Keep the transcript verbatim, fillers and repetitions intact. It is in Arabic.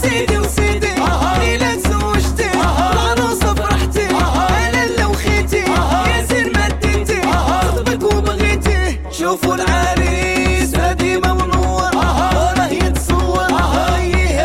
سيدي وسيدي إلا تزوجتي العروسة فرحتي أنا لو خيتي يا زين مديتي خطبك وبغيتي شوفوا